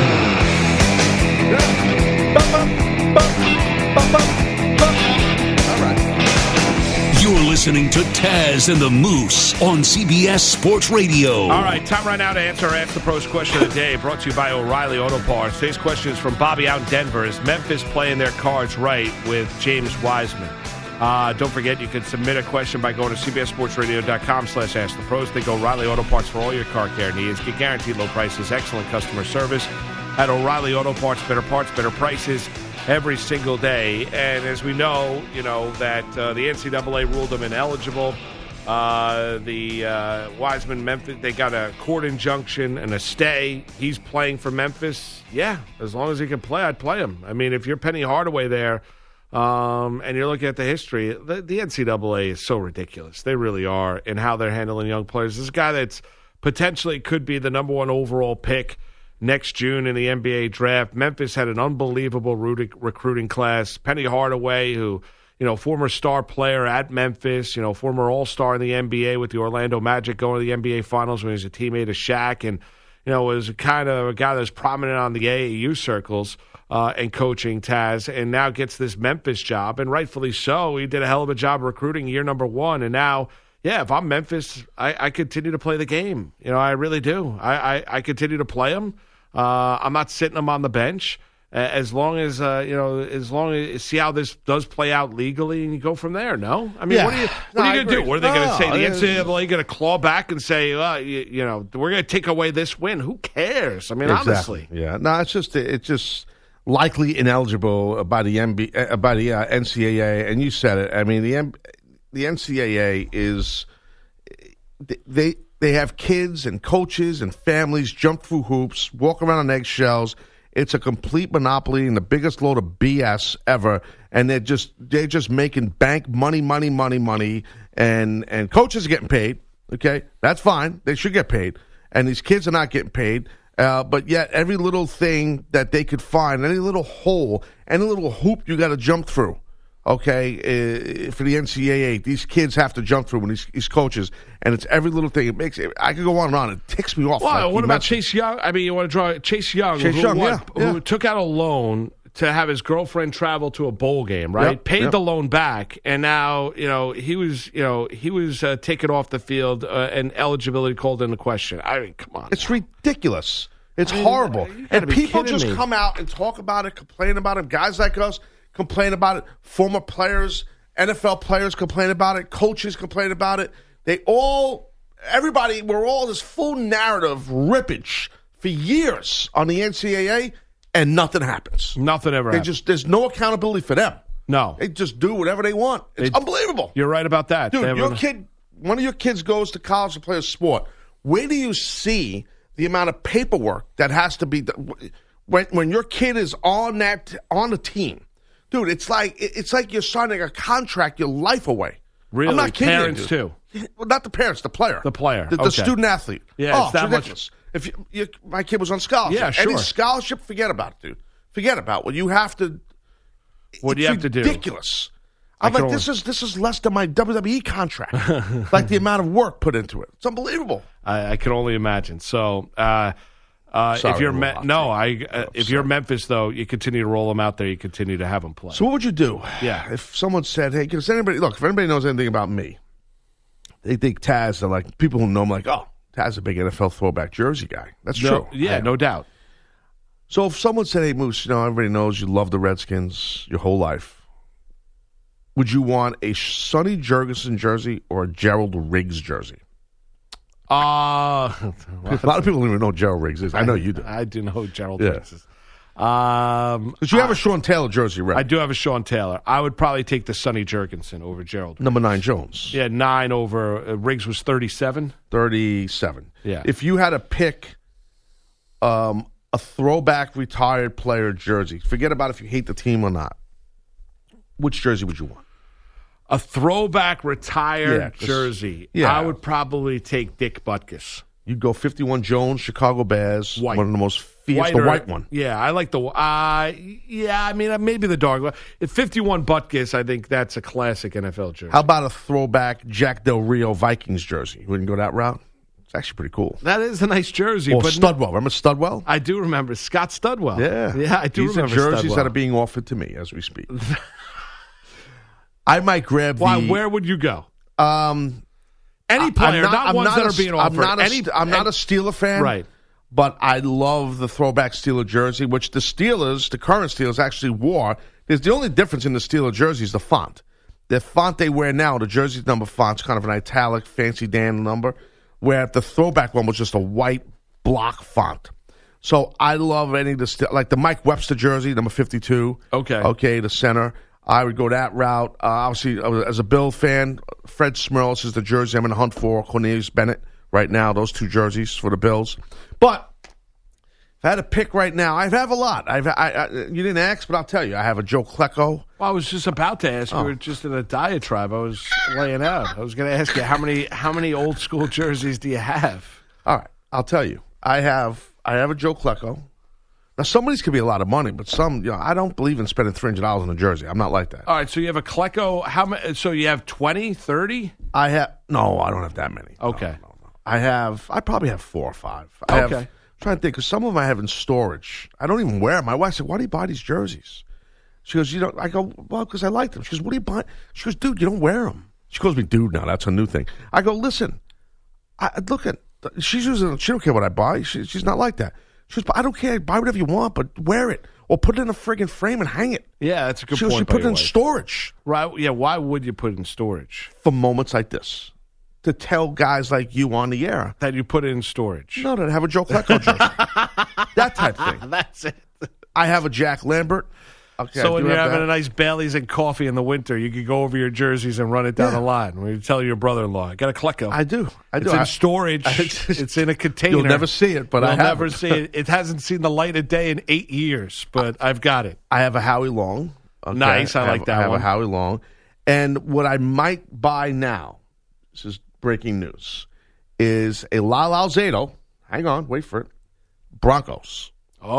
You're listening to Taz and the Moose on C B S Sports Radio. All right, time right now to answer our Ask the Pros question of the day, brought to you by O'Reilly Auto Parts. Today's question is from Bobby out in Denver. Is Memphis playing their cards right with James Wiseman? Uh, don't forget, you can submit a question by going to cbssportsradio.com slash ask the pros. Think O'Reilly Auto Parts for all your car care needs. Get guaranteed low prices, excellent customer service at O'Reilly Auto Parts. Better parts, better prices every single day. And as we know, you know, that uh, the N C double A ruled him ineligible. Uh, the uh, Wiseman, Memphis, they got a court injunction and a stay. He's playing for Memphis. Yeah, as long as he can play, I'd play him. I mean, if you're Penny Hardaway there, Um, and you're looking at the history, the, the N C double A is so ridiculous. They really are in how they're handling young players. This guy that's potentially could be the number one overall pick next June in the N B A draft. Memphis had an unbelievable recruiting class. Penny Hardaway, who, you know, former star player at Memphis, you know, former all-star in the N B A with the Orlando Magic, going to the N B A Finals when he was a teammate of Shaq, and, you know, was kind of a guy that was prominent on the A A U circles. Uh, and coaching, Taz, and now gets this Memphis job, and rightfully so. He did a hell of a job recruiting year number one, and now, yeah, if I'm Memphis, I, I continue to play the game. You know, I really do. I, I, I continue to play him. Uh, I'm not sitting him on the bench. As long as, uh, you know, as long as, see how this does play out legally, and you go from there, no? I mean, Yeah. what are you, what No, are I you going to do? agree. What are they going to No, say? The it N C double A is- going to claw back and say, well, you, you know, we're going to take away this win? Who cares? I mean, Exactly. honestly. Yeah. No, it's just, it's just likely ineligible by the N B A, uh, by the uh, N C double A, and you said it. I mean, the M- the N C double A is they they have kids and coaches and families jump through hoops, walk around on eggshells. It's a complete monopoly and the biggest load of B S ever. And they're just they're just making bank money, money, money, money, and and coaches are getting paid. Okay, that's fine. They should get paid, and these kids are not getting paid. Uh, but yet, every little thing that they could find, any little hole, any little hoop you got to jump through, okay, uh, for the N C double A, these kids have to jump through when these, these coaches, and it's every little thing. It makes it, I could go on and on. It ticks me off. Well, like what you about mentioned. Chase Young? I mean, you want to draw Chase Young, Chase who, Young, what, yeah, who yeah. took out a loan to have his girlfriend travel to a bowl game, right? Yep, Paid yep. the loan back, and now you know he was, you know, he was uh, taken off the field uh, and eligibility called into question. I mean, come on, It's ridiculous. It's I mean, horrible. you gotta And be people kidding just me. come out and talk about it, complain about it. Guys like us complain about it. Former players, N F L players complain about it. Coaches complain about it. They all, everybody, we're all this full narrative rippage for years on the N C double A, and nothing happens. Nothing ever They happens. just There's no accountability for them. No. They just do whatever they want. It's They- unbelievable. You're right about that. Dude, They have your a- kid, one of your kids goes to college to play a sport. Where do you see the amount of paperwork that has to be done? When when your kid is on that on the team, dude? It's like it's like you're signing a contract your life away. Really? I'm not kidding you, Parents, dude. too? Well, not the parents, the player, The player, the, the okay. student athlete. Yeah, oh, it's that much- ridiculous. If you, you, my kid was on scholarship, Yeah, sure. any scholarship, forget about it, dude. Forget about what you have to. What do it's you have to do? Ridiculous. I I'm can like, only- this is this is less than my W W E contract. Like the amount of work put into it. It's unbelievable. I, I can only imagine. So, uh, uh, Sorry, if you're I'm a Me- little no, hot I uh, if you're Memphis though, you continue to roll them out there. You continue to have them play. So what would you do? Yeah. If someone said, hey, does anybody look? If anybody knows anything about me, they think Taz. They're like people who know me. Like, oh, Taz is a big N F L throwback jersey guy. That's No- true. Yeah, I- no doubt. So if someone said, hey, Moose, you know, everybody knows you love the Redskins your whole life. Would you want a Sonny Jurgensen jersey or a Gerald Riggs jersey? Uh, A lot of people don't even know who Gerald Riggs is. I know you do. I do know who Gerald Yeah. Riggs is. Um, Because you have a Sean Taylor jersey, right? I do have a Sean Taylor. I would probably take the Sonny Jurgensen over Gerald. Number nine Jones. Yeah, nine over uh, Riggs was thirty-seven. thirty-seven. Yeah. If you had to pick um, a throwback retired player jersey. Forget about if you hate the team or not. Which jersey would you want? A throwback retired Yeah, 'cause- jersey. yeah. I would probably take Dick Butkus. You'd go fifty-one Jones, Chicago Bears, White. one of the most fierce, the White or- white one. Yeah, I like the. Uh, yeah, I mean, uh, maybe the dark one. At fifty-one Butkus, I think that's a classic N F L jersey. How about a throwback Jack Del Rio Vikings jersey? You wouldn't go that route? It's actually pretty cool. That is a nice jersey. Or but Studwell. Remember Studwell? I do remember Scott Studwell. Yeah. Yeah, I do These remember are jerseys Studwell. that are being offered to me as we speak. I might grab Why? the... Where would you go? Um, Any I- player, I'm not, I'm ones that a- are being I'm offered. not a, Any, st- I'm not a Steeler fan. Right. But I love the throwback Steeler jersey, which the Steelers, the current Steelers, actually wore. There's the only difference in the Steeler jersey is the font. The font they wear now, the jersey number font's kind of an italic, fancy Dan number, where the throwback one was just a white block font. So I love any of the Ste- like the Mike Webster jersey, number fifty-two. Okay. Okay, the center. I would go that route. Uh, obviously, uh, as a Bill fan, Fred Smirls is the jersey I'm in the hunt for. Cornelius Bennett right now, those two jerseys for the Bills. But if I had to pick right now, I have a lot. I've, I, I, you didn't ask, but I'll tell you. I have a Joe Klecko. Well, I was just about to ask. Oh. You were just in a diatribe. I was laying out. I was going to ask you how many how many old school jerseys do you have? All right, I'll tell you. I have I have a Joe Klecko. Now, some of these could be a lot of money, but some, you know, I don't believe in spending three hundred dollars on a jersey. I'm not like that. All right, so you have a Klecko. How many? So you have twenty, thirty? I have no, I don't have that many. Okay. No, no, no. I have. I probably have four or five. I Okay. Have, I'm trying to think because some of them I have in storage. I don't even wear them. My wife said, "Why do you buy these jerseys?" She goes, "You know." I go, "Well, because I like them." She goes, "What do you buy?" She goes, "Dude, you don't wear them." She calls me dude now. That's a new thing. I go, "Listen, I look at. She's using. She don't care what I buy. She, she's not like that." She goes, "I don't care. Buy whatever you want, but wear it or put it in a friggin' frame and hang it." Yeah, that's a good she goes, point. "You by put it your in wife. storage Right? Yeah. Why would you put it in storage? for moments like this to tell guys like you on the air That you put it in storage. no, to have a Joe Klecko jersey, that type thing." That's it. I have a Jack Lambert. Okay, So I when do you're have having that. a nice Bailey's and coffee in the winter, you could go over your jerseys and run it down Yeah. the line. When you tell your brother-in-law, I got a Klecko. I do. I do. It's in I- storage. I just- it's in a container. You'll never see it, but You'll I have never it. see it. It hasn't seen the light of day in eight years, but I've got it. I have a Howie Long. Okay? Nice, I like have, that I have one. a Howie Long. And what I might buy now, this is breaking news, is a Lyle Alzado. Hang on, wait for it. Broncos.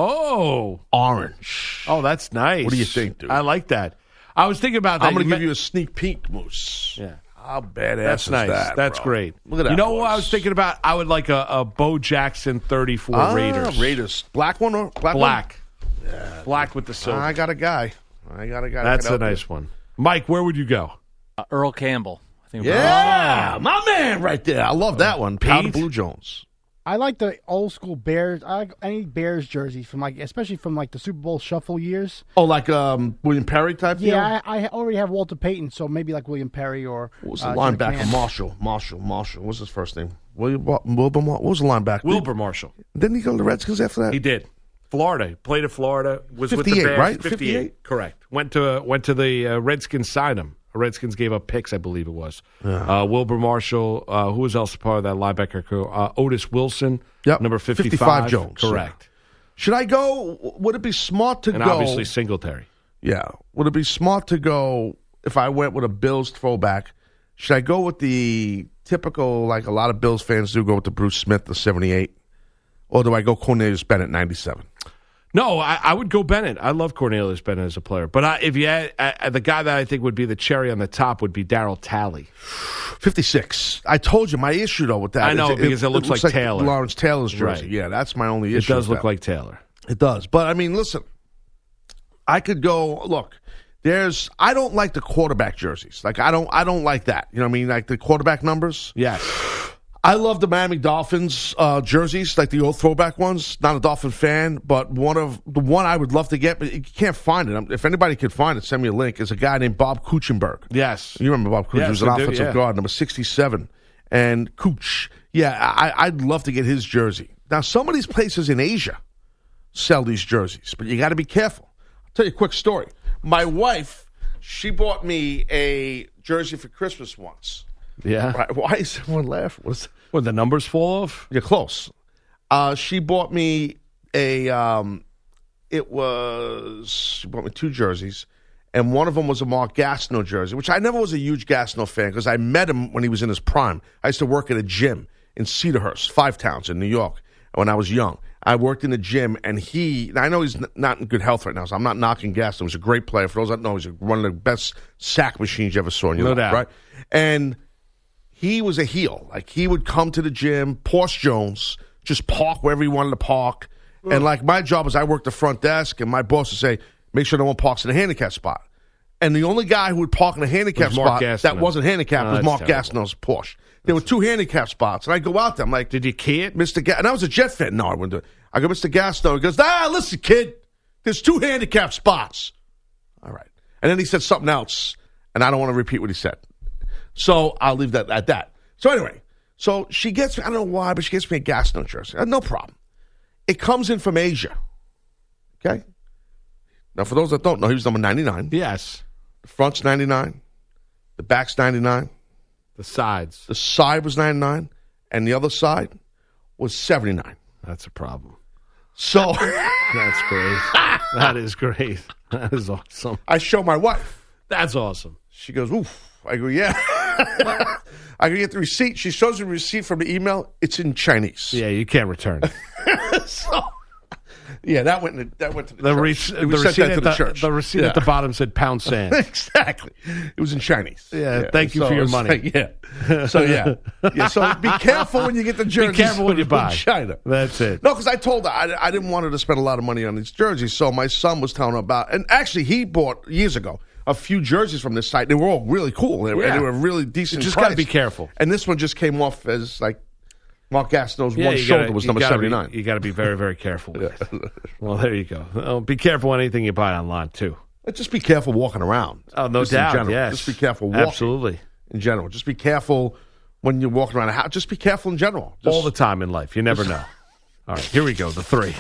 Oh. Orange. Oh, that's nice. What do you think, dude? I like that. I was thinking about that. I'm going to You give me- you a sneak peek, Moose. Yeah. How badass That's is nice. that, That's bro? great. Look at that. You know what I boys. was thinking about? I would like a, a Bo Jackson thirty-four Ah, Raiders. Raiders. Black one or black? Black. One? Black with the silver. I got a guy. I got a guy. That's that a can help nice you. one. Mike, where would you go? Uh, Earl Campbell. I think Yeah, my man right there. I love that one. Powder Pete? Blue Jones. I like the old school Bears. I like any Bears jerseys from like, especially from like the Super Bowl shuffle years. Oh, like um, William Perry type deal? Yeah, I, I already have Walter Payton, so maybe like William Perry or What was the uh, Jim linebacker? Camp. Marshall. Marshall. Marshall. What's his first name? William Wilbur. What was the linebacker? Wilbur Marshall. Didn't he go to the Redskins after that? He did. Florida. He played at Florida. Was with the fifty-eight, Bears. right? fifty-eight. fifty-eight? Correct. Went to went to the uh, Redskins, signed him. The Redskins gave up picks, I believe it was. Uh, Wilbur Marshall. Uh, who was else part of that linebacker crew? Uh, Otis Wilson. Yep. Number fifty-five. fifty-five Jones. Correct. Should I go? Would it be smart to And go? obviously Singletary. Yeah. Would it be smart to go if I went with a Bills throwback? Should I go with the typical, like a lot of Bills fans do, go with the Bruce Smith, the seventy-eight? Or do I go Cornelius Bennett, ninety-seven? No, I, I would go Bennett. I love Cornelius Bennett as a player. But I, if you had, uh, the guy that I think would be the cherry on the top would be Darryl Talley. fifty-six. I told you my issue, though, with that. I know, is because it looks like Taylor. Lawrence Taylor's jersey. Right. Yeah, that's my only It issue. does with look that. like Taylor. It does. But, I mean, listen, I could go, look, there's, I don't like the quarterback jerseys. Like, I don't, I don't like that. You know what I mean? Like the quarterback numbers. Yes. I love the Miami Dolphins uh, jerseys, like the old throwback ones. Not a Dolphin fan, but one of the one I would love to get, but you can't find it. If anybody could find it, send me a link. Is a guy named Bob Kuchenberg. Yes. You remember Bob Kuchenberg? Yes, He was an I do, offensive yeah. guard, number sixty-seven. And Cooch. Yeah, I, I'd love to get his jersey. Now, some of these places in Asia sell these jerseys, but you got to be careful. I'll tell you a quick story. My wife, she bought me a jersey for Christmas once. Yeah. Right. Why is everyone laughing? What's Would the numbers fall off? You're close. Uh, she bought me a um, it was she bought me two jerseys, and one of them was a Mark Gastineau jersey, which I never was a huge Gastineau fan because I met him when he was in his prime. I used to work at a gym in Cedarhurst, Five Towns in New York when I was young. I worked in the gym, and he, I know he's n- not in good health right now, so I'm not knocking Gastineau. He's a great player. For those that know, he's one of the best sack machines you ever saw in your No life, doubt. right? And he was a heel. Like, he would come to the gym, Porsche Jones, just park wherever he wanted to park. Ugh. And, like, my job was I worked the front desk, and my boss would say, make sure no one parks in a handicap spot. And the only guy who would park in a handicap spot Gastineau. that wasn't handicapped Oh, was that's Mark terrible. Gastineau's Porsche. There were two handicap spots, and I go out there. I'm like, did you key it? Mister Ga-, and I was a Jet fan. No, I wouldn't do it. I go, Mister Gastineau. He goes, ah, listen, kid, there's two handicap spots. All right. And then he said something else, and I don't want to repeat what he said. So I'll leave that at that. So anyway, so she gets me, I don't know why, but she gets me a Gastineau jersey. Uh, No problem. It comes in from Asia. Okay? Now, for those that don't know, he was number ninety-nine. Yes. The front's ninety-nine. The back's ninety-nine. The sides. The side was ninety-nine, and the other side was seventy-nine. That's a problem. So that's great. That is great. That is awesome. I show my wife. That's awesome. She goes, oof. I go, yeah. I go get the receipt. She shows me the receipt from the email. It's in Chinese. Yeah, you can't return it. so, yeah, that went. In, that went to the, The, church. re- We the sent receipt, that to at the, the, church. the receipt Yeah. at the bottom said pound sand. Exactly. It was in Chinese. Yeah, thank you so for your it's money. like, yeah. So yeah. yeah. So be careful when you get the jerseys. Be careful when you from buy. China. That's it. No, because I told her I, I didn't want her to spend a lot of money on these jerseys. So my son was telling her about, and actually he bought years ago a few jerseys from this site. They were all really cool. They, were, Yeah. they were really decent. You just price. got to be careful. And this one just came off as like Mark Gastineau's Yeah, one you shoulder gotta- was you number gotta seventy-nine. Be, you got to be very, very careful with it. Well, there you go. Oh, be careful on anything you buy online, too. But just be careful walking around. Oh, no Just in doubt, general. yes. Just be careful walking. Absolutely. In general. Just be careful when you're walking around a house. Just be careful in general. Just, All the time in life. You never know. All right, here we go. The three.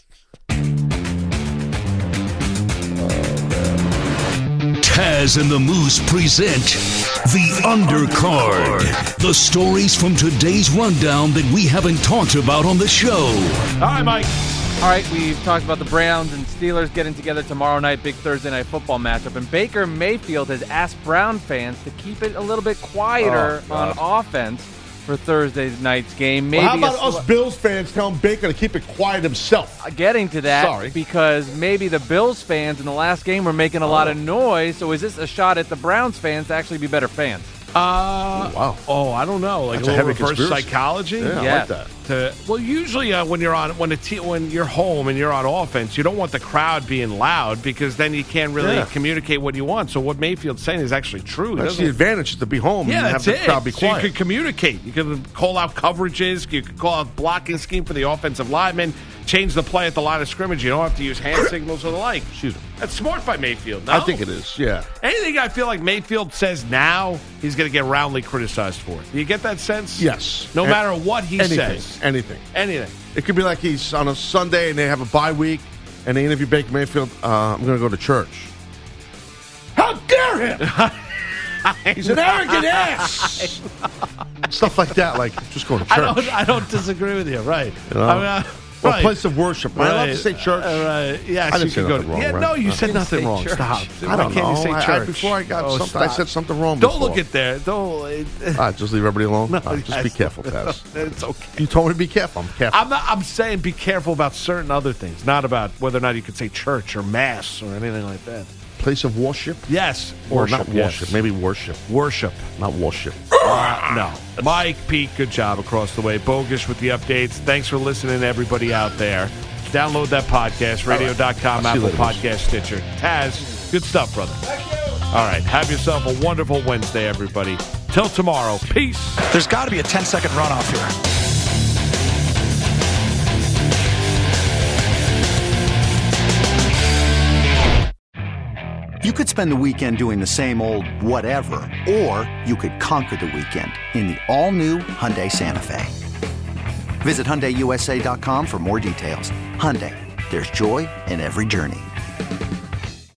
Taz and the Moose present The Undercard. The stories from today's rundown that we haven't talked about on the show. All right, Mike. All right, we've talked about the Browns and Steelers getting together tomorrow night, big Thursday night football matchup. And Baker Mayfield has asked Brown fans to keep it a little bit quieter Oh, on God. offense for Thursday night's game. Maybe Well, how about a sl- us Bills fans telling Baker to keep it quiet himself? Getting to that, Sorry. because maybe the Bills fans in the last game were making a lot Oh. of noise. So is this a shot at the Browns fans to actually be better fans? Uh, wow. Oh, I don't know. Like That's a a little heavy reverse conspiracy. psychology. Yeah, I Yeah. like that. To, well, usually uh, when you're on when a te- when you're home and you're on offense, you don't want the crowd being loud because then you can't really Yeah. communicate what you want. So what Mayfield's saying is actually true. He That's doesn't- the advantage, to be home Yeah, and that's have the it. crowd be So you quiet. could communicate. You could call out coverages. You could call out blocking scheme for the offensive linemen. Change the play at the line of scrimmage. You don't have to use hand signals or the like. Excuse me. That's smart by Mayfield. No? I think it is, yeah. Anything I feel like Mayfield says now, he's going to get roundly criticized for it. Do you get that sense? Yes. No An- matter what he anything, says. Anything. Anything. It could be like he's on a Sunday and they have a bye week and they interview Baker Mayfield. Uh, I'm going to go to church. How dare him! He's an arrogant ass! Stuff like that, like just go to church. I don't, I don't disagree with you, right? You know? I mean, uh, Or right. place of worship. Am I allowed to say church? Uh, right. Yes, I didn't you say could go nothing to. wrong, yeah, right? no, you I said didn't nothing say wrong. church. Stop. I Why don't can't know. you say I- I- church? before I got Oh, something, I stop. said something wrong Don't before. look at there. Don't. It, All right, just leave everybody alone. No, All right, just yes. be careful, Taz. It's okay. You told me to be careful. I'm careful. I'm not. I'm saying be careful about certain other things, not about whether or not you could say church or mass or anything like that. Place of worship? Yes, Or worship. not worship. yes. Maybe worship. Worship. Not worship. Uh, no. Mike, Pete, good job across the way. Bogus with the updates. Thanks for listening, everybody out there. Download that podcast, radio dot com, I'll see you Apple later, Podcast, Stitcher. Taz, good stuff, brother. Thank you. All right. Have yourself a wonderful Wednesday, everybody. Till tomorrow. Peace. There's got to be a ten-second runoff here. You could spend the weekend doing the same old whatever, or you could conquer the weekend in the all-new Hyundai Santa Fe. Visit Hyundai U S A dot com for more details. Hyundai, there's joy in every journey.